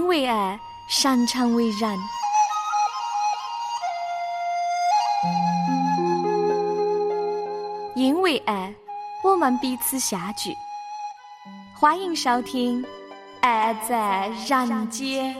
为爱，擅长为人。因为爱，我们彼此相聚。欢迎收听《爱在人间》。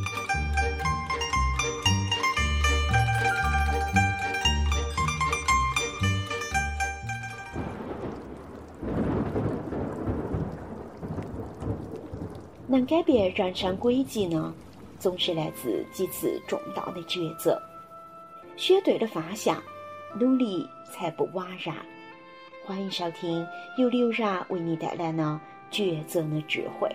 能改变人生轨迹呢，总是来自几次重大的抉择。选对了方向，努力才不枉然。欢迎收听由刘然为你带来的抉择的智慧。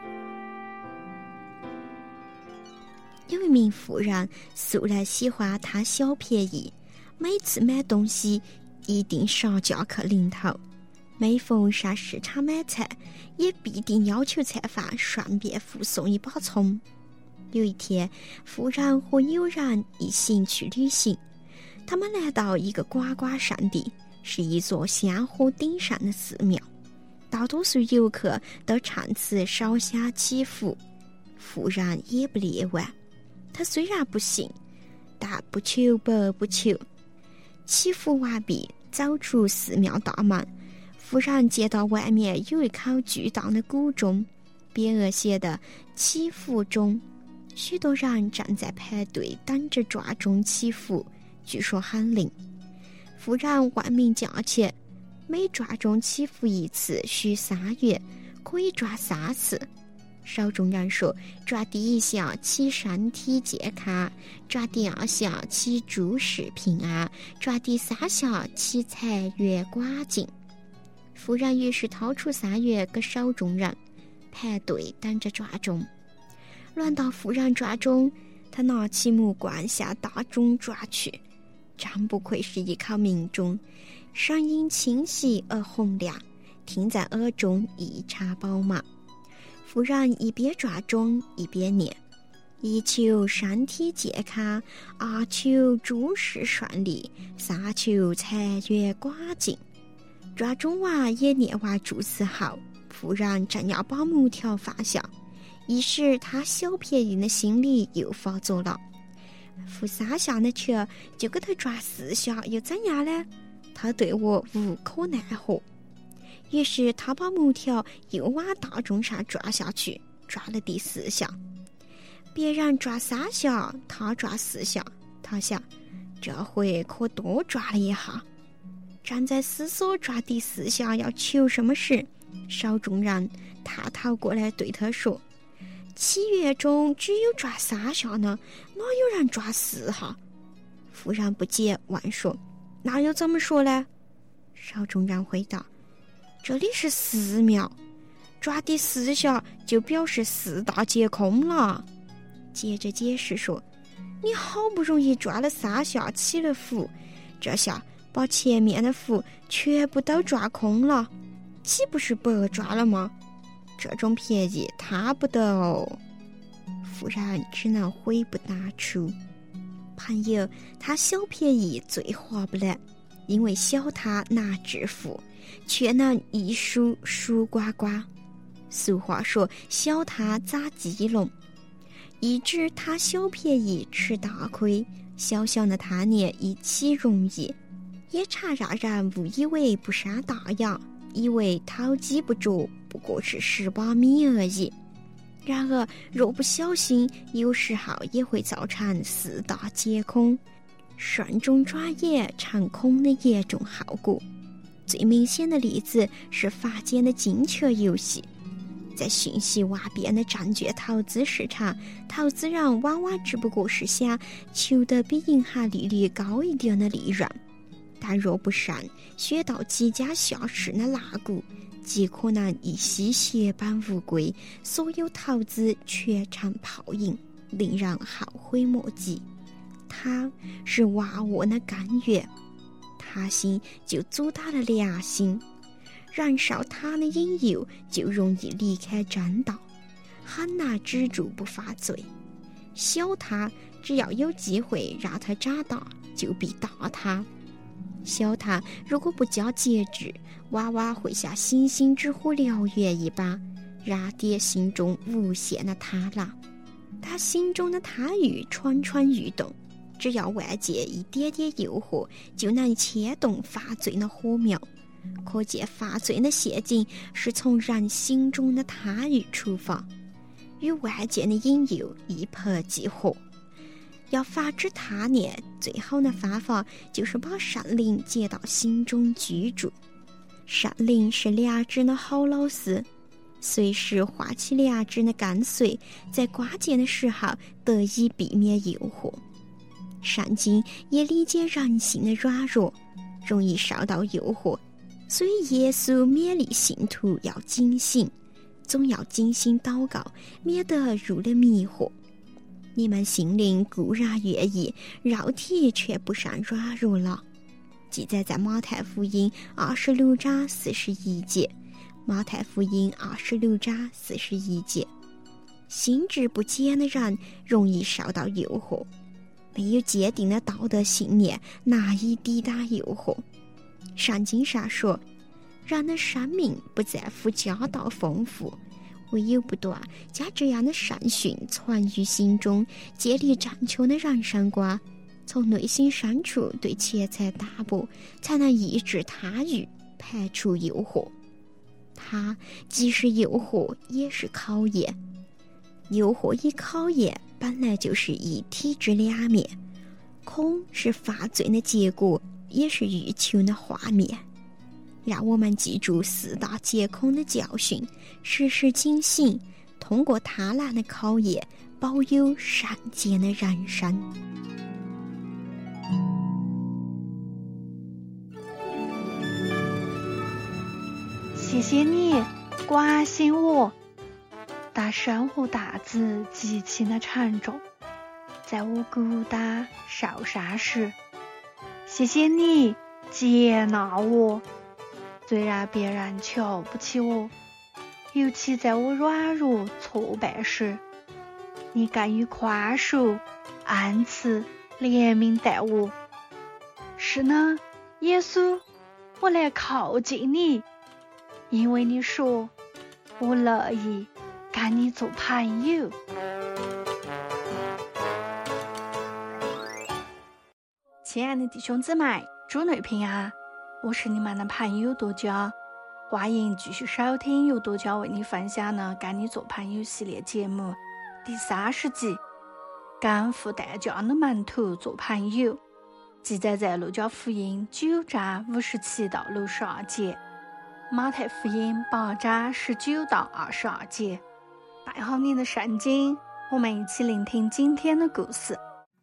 有一名妇人素来喜欢贪小便宜，每次买东西一定上价克零头，每逢上市场买菜也必定要求菜贩顺便附送一把葱。有一天，妇人和友人一行去旅行，他们来到一个呱呱圣地，是一座香火鼎盛的寺庙。大多数游客都趁此烧香祈福，妇人也不例外。他虽然不信，但不求白不求。祈福完毕，走出寺庙大门，妇人见到外面有一口巨大的古钟，匾额写的祈福钟。许多人正在排队等着抓钟祈福，据说很灵。妇人问明价钱，每抓钟祈福一次需3元，可以抓3次。少众人说，抓第一项祈身体健康，抓第2项祈诸事平安，抓第3项祈财源广进。妇人于是掏出3元给少众人，排队等着抓钟。轮到妇人抓钟，他拿起木棍向大钟抓去，真不愧是一口名钟，声音清晰而洪亮，听在耳中异常饱满。妇人一边抓钟一边念：一求身体健康，2求诸事顺利，3求财源广进。抓钟完也念完祝词后，妇人正要把木条放下，一时他小便宜的心理又发作了。付3下的钱就给他抓4下，又怎样呢？他对我无可奈何。于是他把木条又往大钟上抓下去，抓了第4下。别人抓3下，他抓4下，他想这回可多抓了一下。正在思索抓第4下要求什么时，少众人探头过来对他说：祈愿中只有抓3下呢，哪有人抓4下？妇人不解问说：那又怎么说呢？少众人回答：这里是寺庙，抓第4下就表示4大皆空了。接着解释说：你好不容易抓了3下祈了福，这下把前面的福全部都抓空了，岂不是白抓了吗？这种便宜贪不得哦。妇人只能悔不当初。朋友，他小便宜最划不来，因为小贪难致富，却能一输输呱呱。俗话说，小贪砸鸡笼，一直贪小便宜吃大亏，小小的贪念一起容易，也常让人误以为不伤大雅，以为偷鸡不着不过是10把米而已。然而若不小心，有时候也会造成4大皆空，顺中转眼成空的严重后果。最明显的例子是法间的金钱游戏。在信息万变的证券投资市场，投资人往往只不过是想求得比银行利率高一点的利润，但若不慎选到即将下市的烂股，极可能一夕血本无归，所有投资全成泡影，令人后悔莫及。它是万恶的根源，贪心就阻挡了良心，人受贪的引诱就容易离开正道，很难止住不犯罪。小贪只要有机会让他长大，就比大贪。小贪如果不加节制，往往会像星星之火燎原一般，燃点心中无限的贪婪。 他心中的贪欲蠢蠢欲动，只要外界一点点诱惑，就能牵动发罪的火苗。可见发罪的陷阱是从人心中的贪欲出发，与外界的引诱一拍即合。要发止贪念，最好的方法就是把圣灵接到心中居住。圣灵是良知的好老师，随时画起良知的跟随，在关键的时候得以避免诱惑。圣经也理解人性的软弱，容易受到诱惑，所以耶稣勉励信徒要警醒，总要精心祷告，免得入了迷惑。你们心灵固然愿意，肉体却不善软弱了。记载在马太福音26章41节。马太福音26章41节。心智不坚的人容易受到诱惑，没有坚定的道德信念，难以抵挡诱惑。圣经上说，人的生命不在乎家道丰富，唯有不断将这样的圣训传于心中，建立正确的人生观，从内心深处对钱财打破，才能抑制贪欲，排除诱惑。它既是诱惑，也是考验。诱惑与考验本来就是一体之两面，空是犯罪的结果，也是欲求的画面。让我们记住四大皆空的教训，时时警醒，通过贪婪的考验，保有圣洁的人生。 谢谢你关心我，但生活担子极其的沉重，在我孤单受伤时，谢谢你接纳我。虽然别人瞧不起我，尤其在我软弱挫败时，你敢于宽恕、恩慈、怜悯待我。是呢，耶稣，我来靠近你，因为你说我乐意跟你做朋友。亲爱的弟兄姊妹，主内平安，我是你们的朋友多娇，欢迎继续收听由多娇为你分享的跟你做朋友系列节目第30集，跟付代价的门徒做朋友，记载在路加福音9章57到62节，马太福音8章19到22节。带好你的圣经，我们一起聆听今天的故事。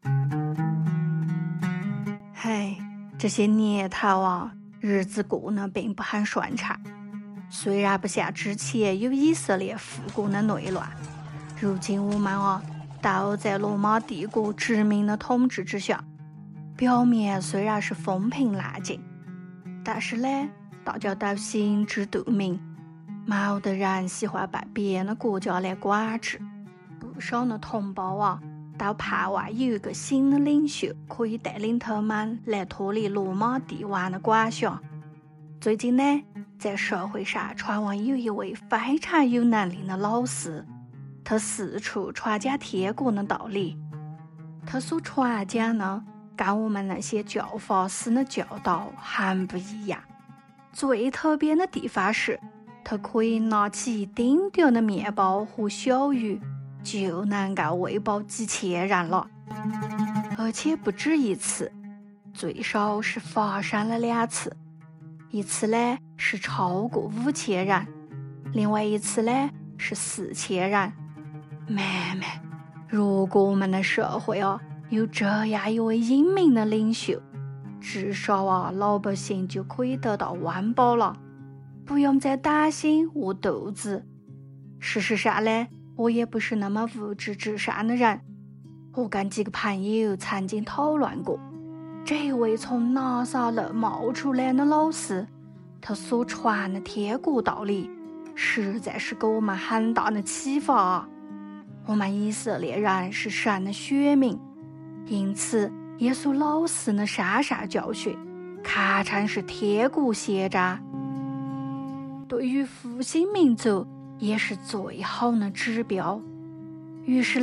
嘿，这些年头啊，日子过得并不很顺畅。虽然不像之前有以色列复国的内乱，如今我们都在罗马帝国殖民的统治之下。表面虽然是风平浪静，但是呢，大家都心知肚明，没得人喜欢被别的国家来管制。不少的同胞都盼望有一个新的领袖可以带领他们来脱离罗马帝王的管辖。最近呢，在社会上传闻有一位非常有能力的老师，他四处传讲天国的道理。他所传讲呢，跟我们那些教法师的教导很不一样。最特别的地方是，他可以拿起一丁点的面包和小鱼，就能够喂饱几千人了，而且不止一次，最少是发生了2次。一次呢是超过5000人，另外一次呢是4000人。妹妹，如果我们的社会有这样一位英明的领袖，至少老百姓就可以得到温饱了，不用再担心饿肚子。事实上呢，我也不是那么物质至上的人。我跟几个朋友曾经讨论过，这位从拿撒勒冒出来的老师，他所传的天国道理实在是给我们很大的启发。我们以色列人是神的选民，因此耶稣老师的山上教训堪称是天国先知，对于复兴民族也是最好的指标。于是呢，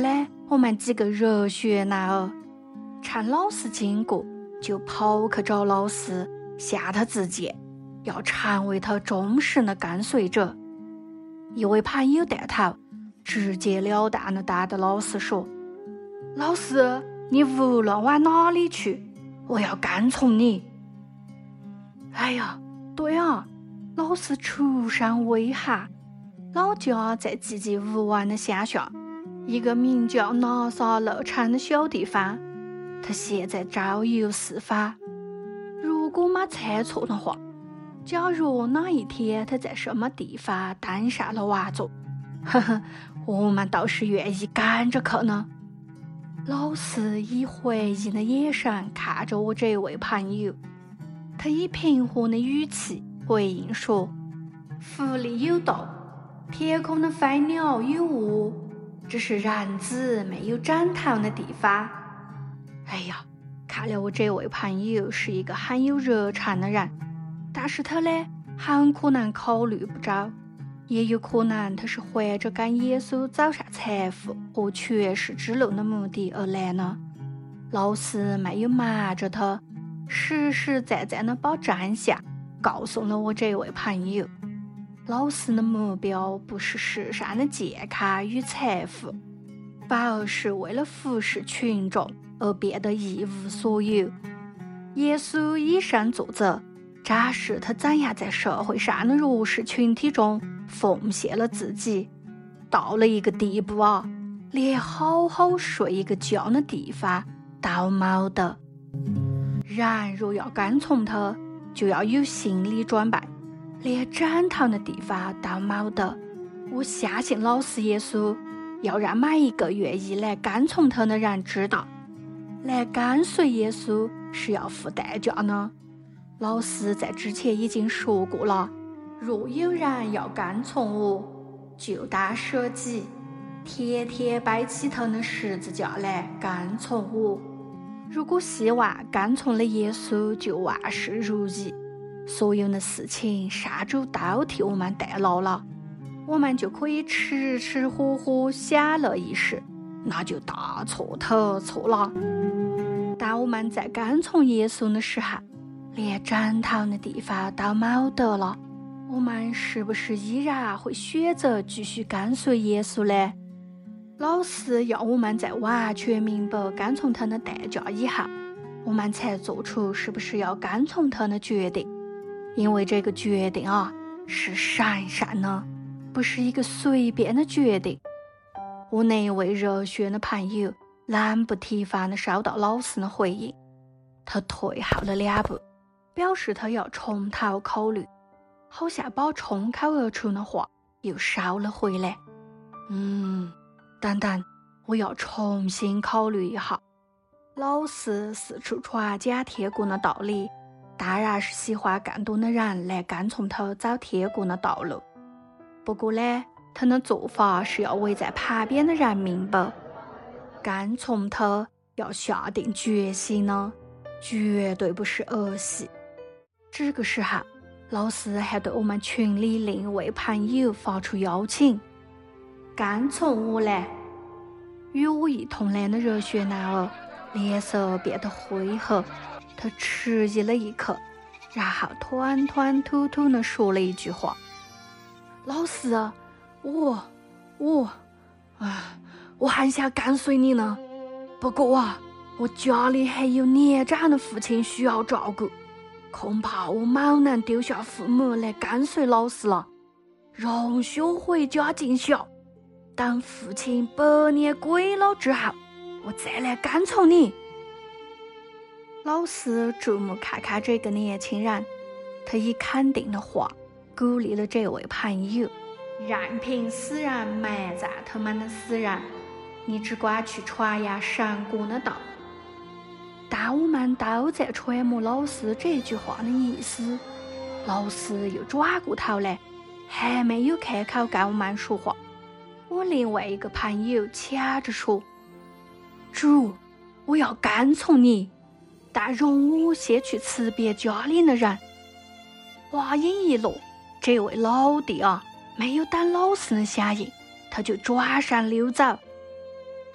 我们几个热血男儿看老师经过，就跑去找老师，向他致敬，要成为他忠实的跟随者。一位朋友带头，直截了当地对着老师说：“老师，你无论往哪里去，我要跟从你。”哎呀，对啊，老师出身威悍，老家在籍籍无闻的乡下，一个名叫拿撒勒城的小地方。他现在周游四方。如果没猜错的话，假如哪一天他在什么地方登上了王座，我们倒是愿意跟着去呢。老师以回应的眼神看着我这位朋友，他以平和的语气回应说：“府里有道，天空的飞鸟有窝，只是人子没有枕头的地方。”哎呀，看来我这位朋友是一个很有热忱的人，但是他呢，很可能考虑不周，也有可能他是怀着跟耶稣走上财富和权势之路的目的而来呢。老师没有瞒着他，实实在在的把真相告诉了我这位朋友。老师的目标不是世上的健康与财富，反而是为了服侍群众而变得一无所有。耶稣以身作则，展示他怎样在社会上的弱势群体中奉献了自己，到了一个地步啊，连好好睡一个觉的地方都没得。人若要跟从他，就要有心理准备，连枕头的地方都没得。我相信老师耶稣要让每一个愿意来跟从他的人知道，来跟随耶稣是要付代价呢。老师在之前已经说过了，若有人要跟从我，就当舍己，天天背起他的十字架来跟从我。如果希望跟从了耶稣就万事如意，所有的事情上主都替我们代劳了，我们就可以吃吃喝喝享乐一时，那就大错特错了。当我们在跟从耶稣的时候，连枕头的地方都没得了，我们是不是依然会选择继续跟随耶稣呢？老师要我们在完全明白跟从他的代价以后，我们才做出是不是要跟从他的决定。因为这个决定啊，是神圣的，不是一个随便的决定。我那一位热血的朋友冷不提防地收到老师的回应，他退后了2步，表示他要从头考虑，好像把冲口而出的话又收了回来。等等，我要重新考虑一下。老师四处传讲天国的道理，当然是喜欢更多的人来跟从他走天国的道路。不过呢，他的做法是要为在旁边的人明白，跟从他要下定决心呢，绝对不是儿戏。这个时候，老师还对我们群里另一位朋友发出邀请：跟从我来。与我一同来的热血男儿脸色变得灰黑，他迟疑了一刻，然后吞吞吐吐地说了一句话：老师，我很想跟随你呢，不过啊，我家里还有年长的父亲需要照顾，恐怕我冇能丢下父母来跟随老师了，容许我回家尽孝，等父亲100年归老之后，我再来跟从你。老师注目看看这个年轻人，他以肯定的话鼓励了这位朋友：任凭死人埋葬他们的死人，你只管去传扬神国的道。当我们都在揣摩老师这句话的意思，老师又转过头来，还没有开口跟我们说话。我另外一个朋友抢着说：主，我要跟从你，但容我先去辞别家里的人。话音一落，这位老弟啊，没有等老师的响应，他就转身溜走。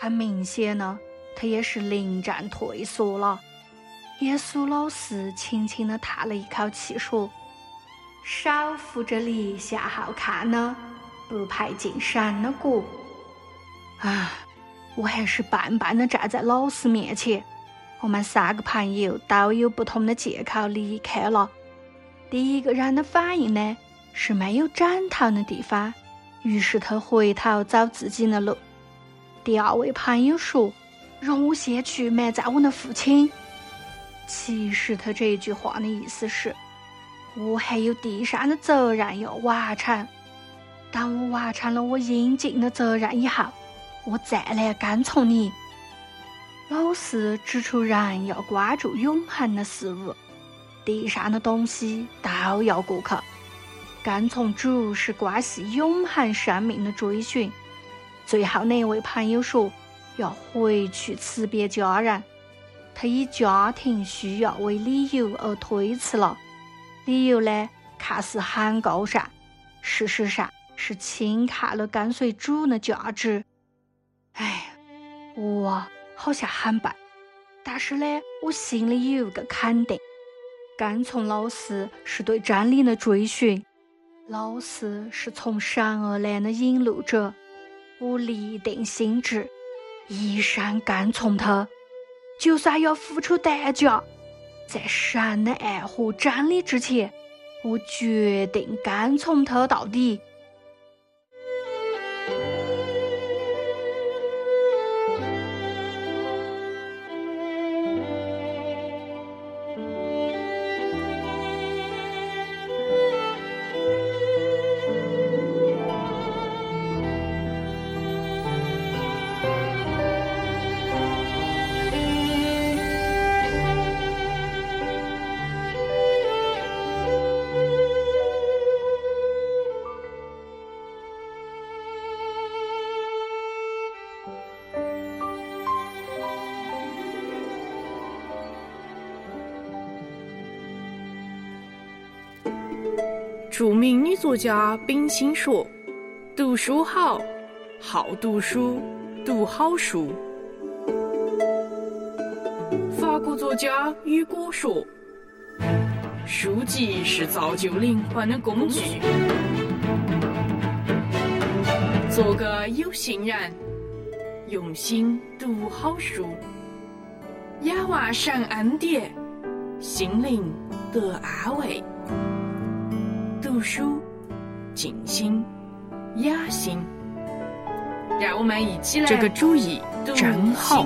很明显呢，他也是临战退缩了。耶稣老师轻轻地叹了一口气说：“少扶着篱下好看呢，不如派进神的国。”啊，我还是笨笨地站在老师面前。我们3个朋友都有不同的借口离开了。第一个人的反应呢，是没有枕头的地方，于是他回头走自己的路。第二位朋友说：“容我先去埋葬我的父亲。”其实他这句话的意思是，我还有地上的责任要完成。当我完成了我应尽的责任以后，我再来跟从你。老师指出人要关注永恒的事物，地上的东西都要过去。跟从主是关系永恒生命的追寻。最后那位朋友说要回去辞别家人，他以家庭需要为理由而推辞了。理由呢，看似很高尚，事实上是轻看了跟随主的价值。我好像很笨，但是呢，我心里有个肯定，跟从老师是对真理的追寻，老师是从神而来的引路者，我立定心志，一生跟从他，就算要付出代价，在神的爱和真理之前，我决定跟从他到底。 著名女作家冰心说：“读书好，好读书，读好书。”法国作家雨果说：“书籍是造就灵魂的工具。”做个有心人，用心读好书，仰望神恩典，心灵得安慰。读书静心雅心，让我们一起来。这个主意真好。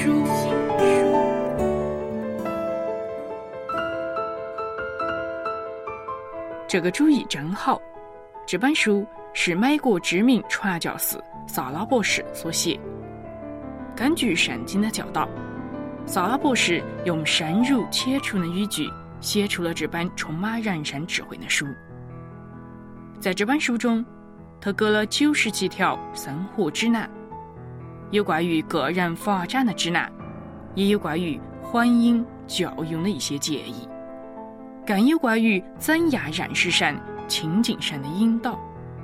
这个主意真好。这本书是美国知名传教士萨拉博士所写。根据圣经的教导，萨拉博士用深入浅出的语句写出了这本充满人生智慧的书。在这本书中，他给了97条生活指南，有关于个人发展的指南，也有关于婚姻教育的一些建议，更有关于怎样认识神、亲近神的引导。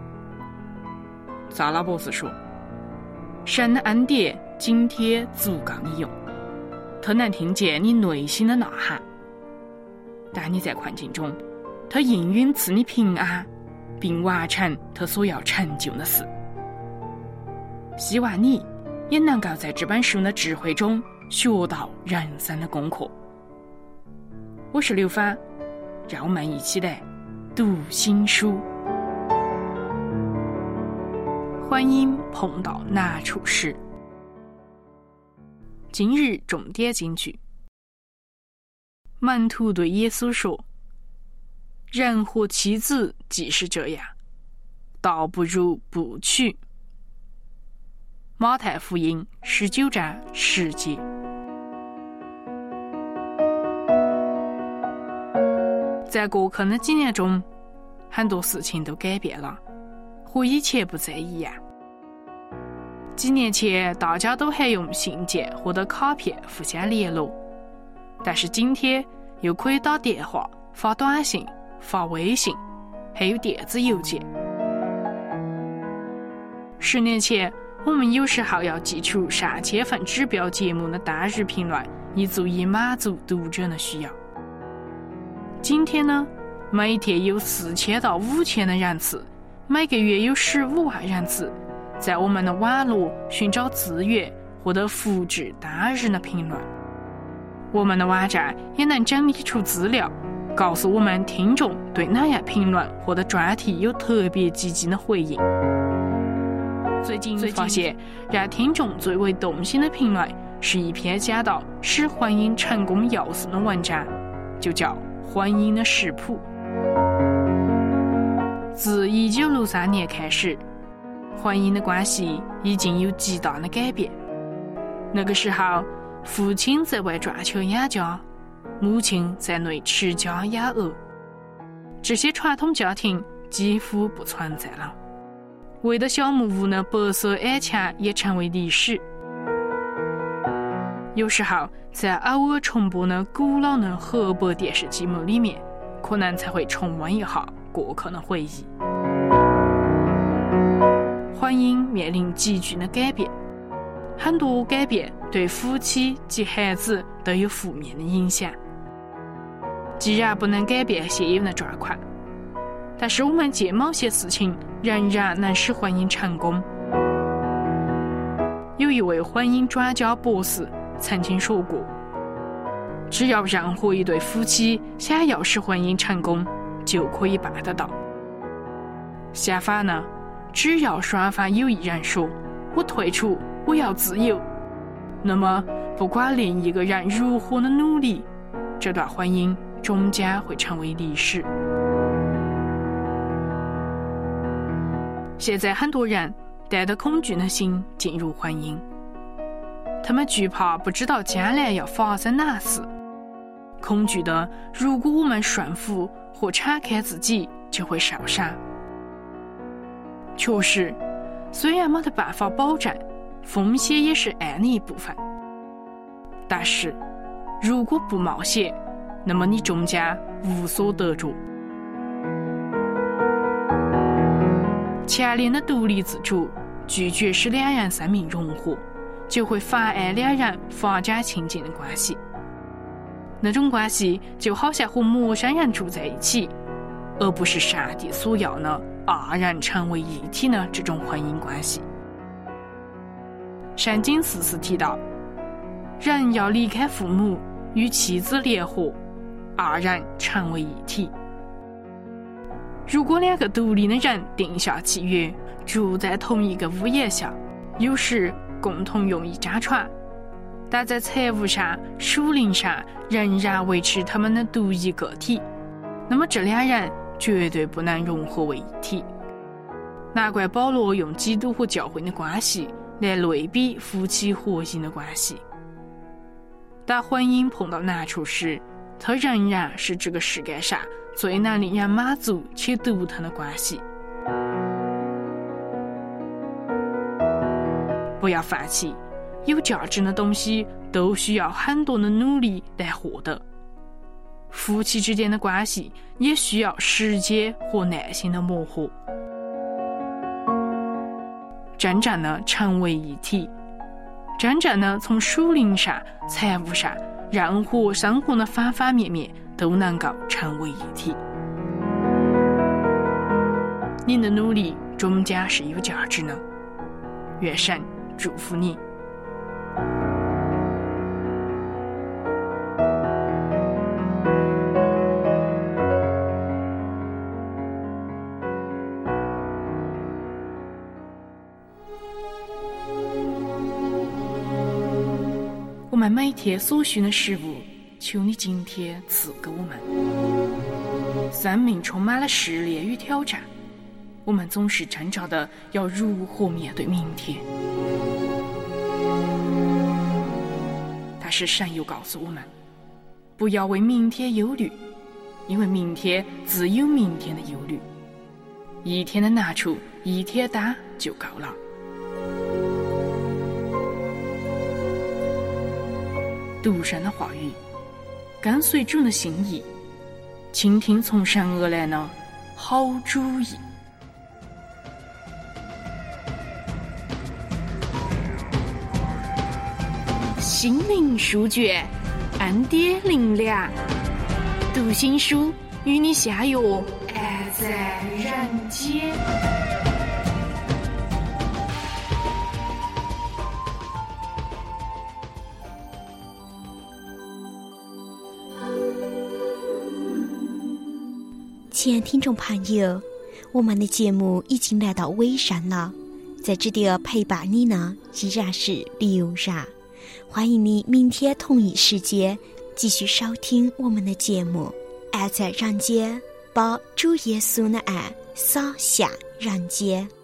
萨拉博士说，神的恩典津贴足够你用，他能听见你内心的呐喊。当你在困境中，他应允赐你平安，并完成他所要成就的事。希望你也能够在这本书的智慧中学到人生的功课。我是刘芳，让我们一起来读新书。欢迎碰到难处时。今日重点金句：门徒对耶稣说，人和妻子既是这样，倒不如不娶。马太福音19章10节。在过去的几年中，很多事情都改变了，和以前不再一样。几年前，大家都还用信件或者卡片互相联络，但是今天又可以打电话、发短信、发微信，还有电子邮件。10年前， 我们有时候要记出上千份指标节目的单日评论，以足以满足读者的需要。今天呢，每天有4000到5000的人次，每个月有15万人次，在我们的网络寻找资源，或者复制单日的评论。我们的网站也能整理出资料，告诉我们听众对哪样评论或者专题有特别积极的回应。最近发现，让听众最为动心的评论是一篇讲到使婚姻成功要素的文章，就叫《婚姻的食谱》。自1963年开始，婚姻的关系已经有极大的改变。那个时候，父亲在外赚钱养家，母亲在内持家养儿，这些传统家庭几乎不存在了。围着小木屋的白色矮墙也成为历史。有时候，在偶尔重播的古老的黑白电视节目里面，可能才会重温一下过去的回忆。婚姻面临急剧的改变，很多改变对夫妻及孩子都有负面的影响。既然不能改变现有的状况，但是我们借某些事情仍然能使婚姻成功。有一位婚姻专家博士曾经说过，只要任何一对夫妻想要使婚姻成功，就可以办得到。相反呢，只要双方有一人说我退出，我要自由，那么不管另一个人如何的努力，这段婚姻终将会成为历史。现在很多人带着恐惧的心进入婚姻，他们惧怕不知道将来要发生哪事，恐惧的如果我们顺服或敞开自己就会受伤。确实，虽然没得办法保证，风险也是爱的一部分，但是如果不冒险，那么你终将无所得着。强烈的独立自主拒绝使两人生命融合，就会妨碍两人发展亲近的关系。那种关系就好像和陌生人住在一起，而不是上帝所要的二人成为一体的这种婚姻关系。圣经4次提到，人要离开父母，与妻子联合，二人成为一体。如果两个独立的人定下契约，住在同一个屋檐下，有时共同用一张床，但在财务上、属灵上仍然维持他们的独一个体，那么这两人绝对不能融合为一体。难怪保罗用基督和教会的关系来类比夫妻和谐的关系。当婚姻碰到难处时，它仍然是这个世界上最能令人满足且独特的关系。不要放弃，有价值的东西都需要很多的努力来获得。夫妻之间的关系也需要时间和耐心的磨合。真正的成为一体，真正的从属灵上、财务上、任何生活的方方面面都能够成为一体。你的努力终将是有价值的，愿神祝福你。我们每天所需的食物，求你今天赐给我们。生命充满了试炼与挑战，我们总是挣扎的要如何面对明天。但是神又告诉我们，不要为明天忧虑，因为明天自有明天的忧虑。一天的难处一天担就够了。读神的话语，跟随主的心意，倾听从神而来的好主意。 心灵书卷，暗点灵粮，读心书与你相约爱在人间。 亲爱听众朋友，我们的节目已经来到尾声了，在这里陪伴你呢依然是刘然，欢迎你明天同一时间继续收听我们的节目。爱在人间，把主耶稣的爱洒向人间。